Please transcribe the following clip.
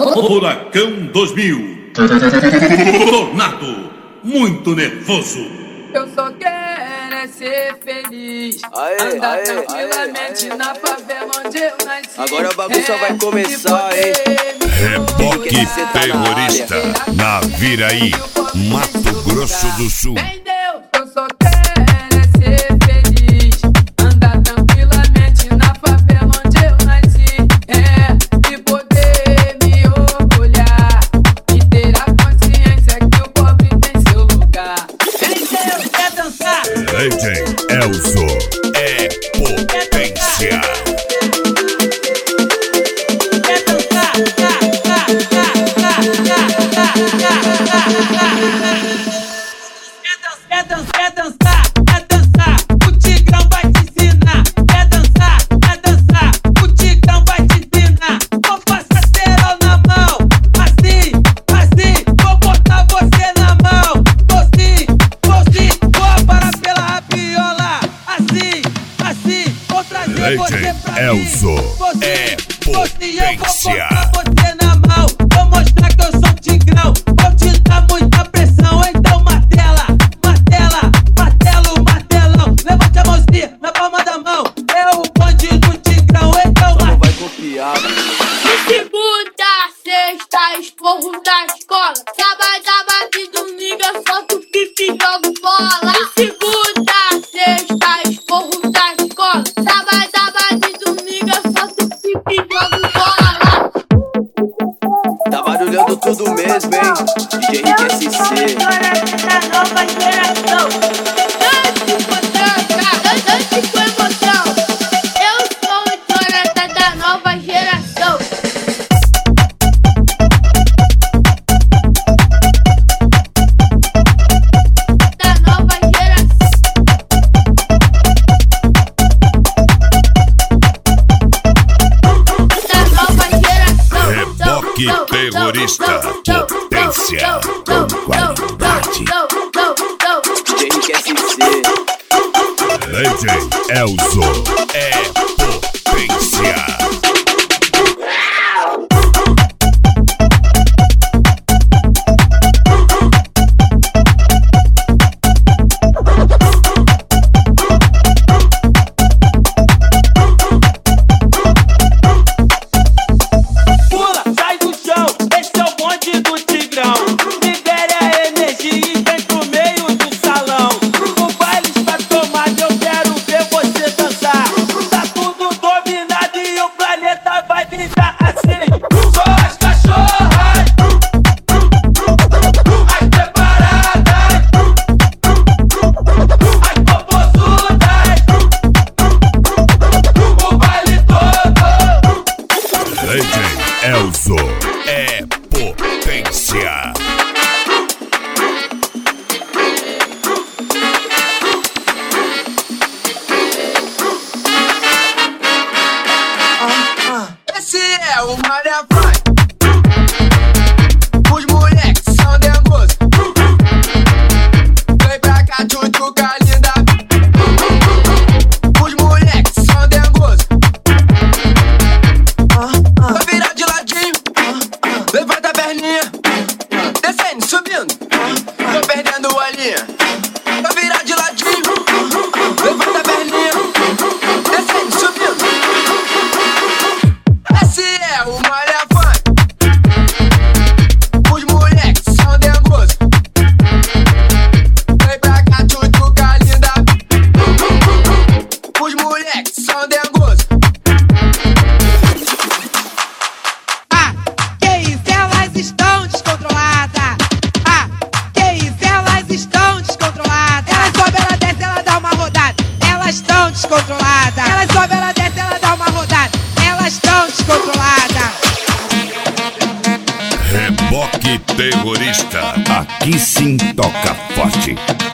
Furacão 2000. Tornado, muito nervoso. Eu só quero é ser feliz. Andar tranquilamente na favela onde eu nasci. Agora a bagunça vai começar, hein? Reboque terrorista na Viraí, Mato Grosso do Sul. Entendeu? Eu só quero é ser feliz. Andar tranquilamente na favela onde eu nasci. E poder me orgulhar e ter a consciência que o pobre tem seu lugar. Entendeu? Quer dançar? Legend Elzo é potência. Quer dançar, o Tigrão vai te ensinar. Quer dançar, o Tigrão vai te ensinar. Vou passar cerol na mão, assim, vou botar você na mão. Vou aparar pela rapiola, assim, vou trazer você Legend pra mim. Elzo é Eu vou potência. botar você na mão, vou mostrar que eu sou Tigrão. Vou te dar muita pressão, então martelo, martelão. Levante a mãozinha na palma da mão. É o bonde do Tigrão, então Não vai copiar, Segunda, sexta, esporro da escola. Sábado e domingo eu solto pipi e jogo bola. Segunda, sexta, esporro da escola. Sábado e domingo eu solto pipi e jogo bola. tá barulhando tudo mesmo, hein? DJ RQSC. Da nova geração. Dance com emoção. Eu sou o Jonathan da nova geração. Da nova geração. Da nova geração. Reboque terrorista, potência com qualidade. DJ RQSC. Legend Elzo é potência. pula, sai do chão. Esse é o bonde do Tigrão. Libere a energia e vem pro meio do salão. O baile está tomado, eu quero ver você dançar. Tá tudo dominado e o planeta vai brincar assim. Só as cachorras, as preparadas, as popozudas, o baile todo. Legend Elzo é potência. Esse é o Maria Frank. Os moleques são dengosos. Vem pra cá, tchutchuca linda. Os moleques são dengosos. Vai virar de ladinho. Levanta a perninha. Descendo, subindo. Tô perdendo a linha. Vai virar de ladinho. Levanta a perninha. Descendo, subindo. Esse é o Maria Funk. Os moleques são dengosos. Vem pra cá, tchutchuca linda. Os moleques são dengosos. Que isso, elas estão descontroladas. Que isso, elas estão descontroladas. Ela sobe, ela desce, ela dá uma rodada. Elas estão descontroladas. Ela sobe, ela desce, ela dá uma rodada. Elas estão descontroladas. Reboque terrorista, aqui sim toca forte.